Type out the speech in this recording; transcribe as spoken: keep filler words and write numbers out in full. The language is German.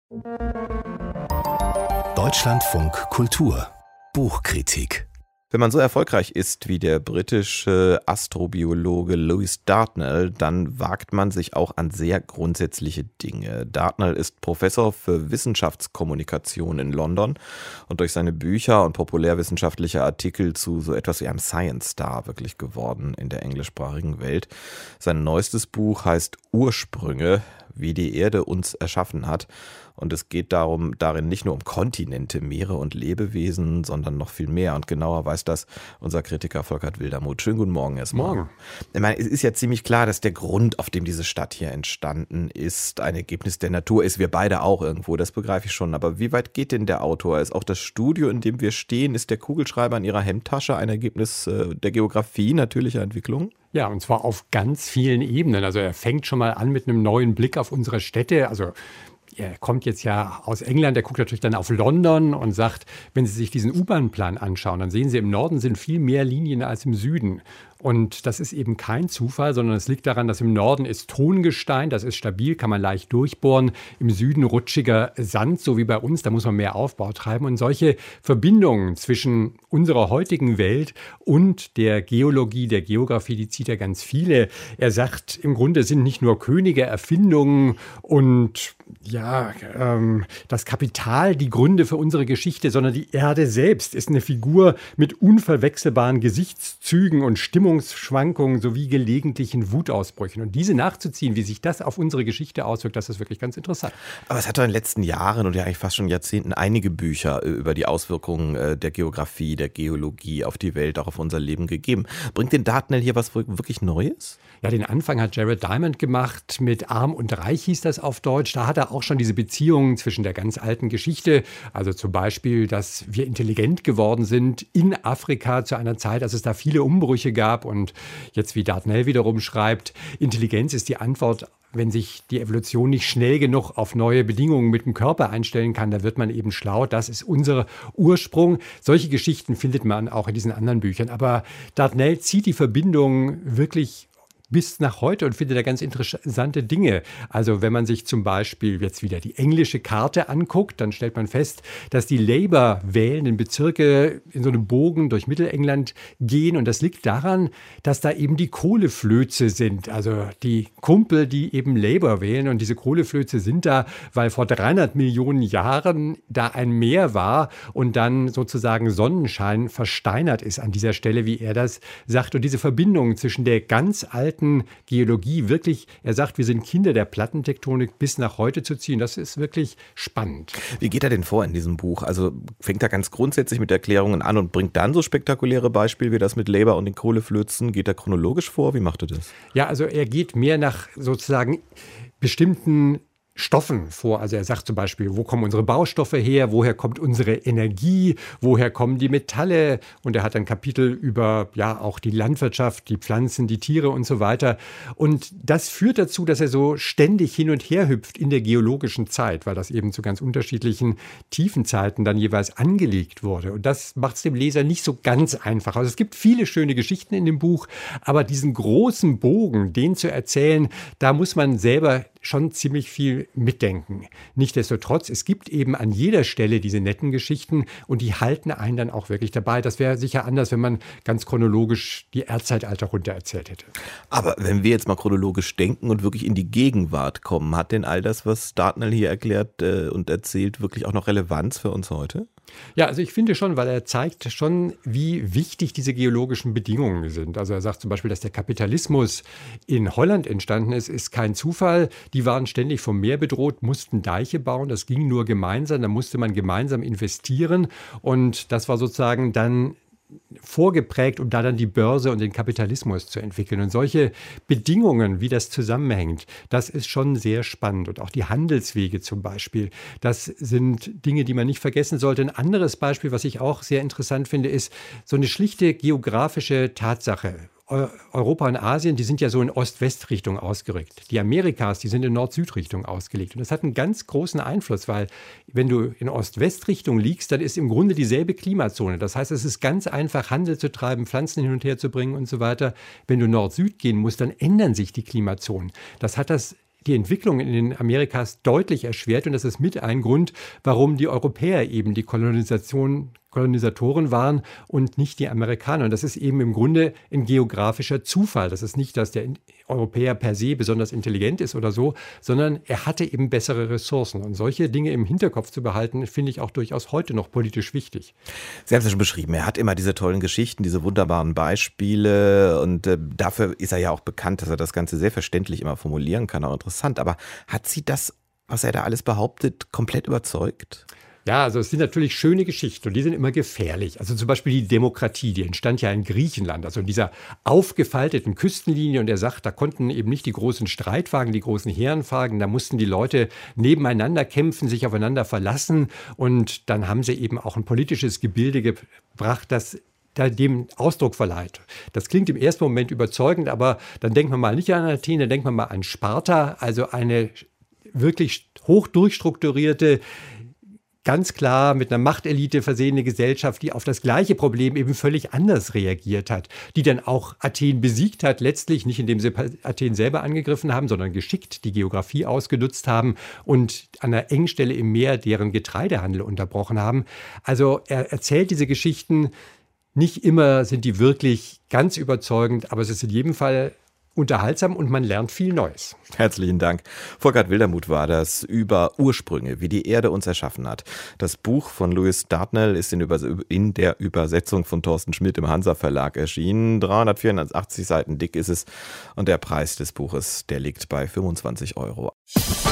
Deutschlandfunk Kultur Buchkritik. Wenn man so erfolgreich ist wie der britische Astrobiologe Lewis Dartnell, dann wagt man sich auch an sehr grundsätzliche Dinge. Dartnell ist Professor für Wissenschaftskommunikation in London und durch seine Bücher und populärwissenschaftliche Artikel zu so etwas wie einem Science Star wirklich geworden in der englischsprachigen Welt. Sein neuestes Buch heißt Ursprünge, wie die Erde uns erschaffen hat. Und es geht darum, darin nicht nur um Kontinente, Meere und Lebewesen, sondern noch viel mehr. Und genauer weiß das unser Kritiker Volkert Wildermuth. Schönen guten Morgen erstmal. Morgen. Ich meine, es ist ja ziemlich klar, dass der Grund, auf dem diese Stadt hier entstanden ist, ein Ergebnis der Natur ist. Wir beide auch irgendwo, das begreife ich schon. Aber wie weit geht denn der Autor? Ist auch das Studio, in dem wir stehen, ist der Kugelschreiber in ihrer Hemdtasche ein Ergebnis der Geografie natürlicher Entwicklung? Ja, und zwar auf ganz vielen Ebenen. Also er fängt schon mal an mit einem neuen Blick auf unsere Städte. Also er kommt jetzt ja aus England, er guckt natürlich dann auf London und sagt, wenn Sie sich diesen U-Bahn-Plan anschauen, dann sehen Sie, im Norden sind viel mehr Linien als im Süden. Und das ist eben kein Zufall, sondern es liegt daran, dass im Norden ist Tongestein, das ist stabil, kann man leicht durchbohren. Im Süden rutschiger Sand, so wie bei uns, da muss man mehr Aufbau treiben. Und solche Verbindungen zwischen unserer heutigen Welt und der Geologie, der Geografie, die zieht er ganz viele. Er sagt, im Grunde sind nicht nur Könige Erfindungen und ja, ähm, das Kapital die Gründe für unsere Geschichte, sondern die Erde selbst ist eine Figur mit unverwechselbaren Gesichtszügen und Stimmungsschwankungen sowie gelegentlichen Wutausbrüchen. Und diese nachzuziehen, wie sich das auf unsere Geschichte auswirkt, das ist wirklich ganz interessant. Aber es hat doch in den letzten Jahren und ja eigentlich fast schon Jahrzehnten einige Bücher über die Auswirkungen der Geografie, der Geologie auf die Welt, auch auf unser Leben gegeben. Bringt den Dartnell hier was wirklich Neues? Ja, den Anfang hat Jared Diamond gemacht, mit Arm und Reich hieß das auf Deutsch. Da hat er auch schon diese Beziehungen zwischen der ganz alten Geschichte, also zum Beispiel, dass wir intelligent geworden sind in Afrika zu einer Zeit, als es da viele Umbrüche gab. Und jetzt, wie Dartnell wiederum schreibt, Intelligenz ist die Antwort, wenn sich die Evolution nicht schnell genug auf neue Bedingungen mit dem Körper einstellen kann, da wird man eben schlau. Das ist unser Ursprung. Solche Geschichten findet man auch in diesen anderen Büchern. Aber Dartnell zieht die Verbindung wirklich bis nach heute und findet da ganz interessante Dinge. Also wenn man sich zum Beispiel jetzt wieder die englische Karte anguckt, dann stellt man fest, dass die Labour wählenden Bezirke in so einem Bogen durch Mittelengland gehen. Und das liegt daran, dass da eben die Kohleflöze sind. Also die Kumpel, die eben Labour wählen. Und diese Kohleflöze sind da, weil vor dreihundert Millionen Jahren da ein Meer war und dann sozusagen Sonnenschein versteinert ist an dieser Stelle, wie er das sagt. Und diese Verbindung zwischen der ganz alten Geologie wirklich, er sagt, wir sind Kinder der Plattentektonik, bis nach heute zu ziehen. Das ist wirklich spannend. Wie geht er denn vor in diesem Buch? Also fängt er ganz grundsätzlich mit Erklärungen an und bringt dann so spektakuläre Beispiele wie das mit Labour und den Kohleflözen. Geht er chronologisch vor? Wie macht er das? Ja, also er geht mehr nach sozusagen bestimmten Stoffen vor. Also er sagt zum Beispiel, wo kommen unsere Baustoffe her, woher kommt unsere Energie, woher kommen die Metalle, und er hat ein Kapitel über ja auch die Landwirtschaft, die Pflanzen, die Tiere und so weiter. Und das führt dazu, dass er so ständig hin und her hüpft in der geologischen Zeit, weil das eben zu ganz unterschiedlichen Tiefenzeiten dann jeweils angelegt wurde. Und das macht es dem Leser nicht so ganz einfach. Also es gibt viele schöne Geschichten in dem Buch, aber diesen großen Bogen, den zu erzählen, da muss man selber schon ziemlich viel mitdenken. Nichtsdestotrotz, es gibt eben an jeder Stelle diese netten Geschichten und die halten einen dann auch wirklich dabei. Das wäre sicher anders, wenn man ganz chronologisch die Erdzeitalter runter erzählt hätte. Aber wenn wir jetzt mal chronologisch denken und wirklich in die Gegenwart kommen, hat denn all das, was Dartnell hier erklärt äh, und erzählt, wirklich auch noch Relevanz für uns heute? Ja, also ich finde schon, weil er zeigt schon, wie wichtig diese geologischen Bedingungen sind. Also er sagt zum Beispiel, dass der Kapitalismus in Holland entstanden ist, ist kein Zufall. Die waren ständig vom Meer bedroht, mussten Deiche bauen. Das ging nur gemeinsam, da musste man gemeinsam investieren. Und das war sozusagen dann vorgeprägt, um da dann die Börse und den Kapitalismus zu entwickeln. Und solche Bedingungen, wie das zusammenhängt, das ist schon sehr spannend. Und auch die Handelswege zum Beispiel, das sind Dinge, die man nicht vergessen sollte. Ein anderes Beispiel, was ich auch sehr interessant finde, ist so eine schlichte geografische Tatsache. Europa und Asien, die sind ja so in Ost-West-Richtung ausgerückt. Die Amerikas, die sind in Nord-Süd-Richtung ausgelegt. Und das hat einen ganz großen Einfluss, weil wenn du in Ost-West-Richtung liegst, dann ist im Grunde dieselbe Klimazone. Das heißt, es ist ganz einfach, Handel zu treiben, Pflanzen hin und her zu bringen und so weiter. Wenn du Nord-Süd gehen musst, dann ändern sich die Klimazonen. Das hat das die Entwicklung in den Amerikas deutlich erschwert. Und das ist mit ein Grund, warum die Europäer eben die Kolonisation Kolonisatoren waren und nicht die Amerikaner. Und das ist eben im Grunde ein geografischer Zufall. Das ist nicht, dass der Europäer per se besonders intelligent ist oder so, sondern er hatte eben bessere Ressourcen. Und solche Dinge im Hinterkopf zu behalten, finde ich auch durchaus heute noch politisch wichtig. Sie haben es ja schon beschrieben, er hat immer diese tollen Geschichten, diese wunderbaren Beispiele und äh, dafür ist er ja auch bekannt, dass er das Ganze sehr verständlich immer formulieren kann, auch interessant. Aber hat Sie das, was er da alles behauptet, komplett überzeugt? Ja, also es sind natürlich schöne Geschichten und die sind immer gefährlich. Also zum Beispiel die Demokratie, die entstand ja in Griechenland, also in dieser aufgefalteten Küstenlinie. Und er sagt, da konnten eben nicht die großen Streitwagen, die großen Heerenwagen, da mussten die Leute nebeneinander kämpfen, sich aufeinander verlassen. Und dann haben sie eben auch ein politisches Gebilde gebracht, das dem Ausdruck verleiht. Das klingt im ersten Moment überzeugend, aber dann denkt man mal nicht an Athen, dann denkt man mal an Sparta, also eine wirklich hoch durchstrukturierte, ganz klar mit einer Machtelite versehene Gesellschaft, die auf das gleiche Problem eben völlig anders reagiert hat, die dann auch Athen besiegt hat, letztlich nicht indem sie Athen selber angegriffen haben, sondern geschickt die Geografie ausgenutzt haben und an einer Engstelle im Meer deren Getreidehandel unterbrochen haben. Also er erzählt diese Geschichten, nicht immer sind die wirklich ganz überzeugend, aber es ist in jedem Fall unterhaltsam und man lernt viel Neues. Herzlichen Dank. Volkert Wildermuth war das über Ursprünge, wie die Erde uns erschaffen hat. Das Buch von Lewis Dartnell ist in, Übers- in der Übersetzung von Thorsten Schmidt im Hansa Verlag erschienen. dreihundertvierundachtzig Seiten dick ist es und der Preis des Buches, der liegt bei fünfundzwanzig Euro.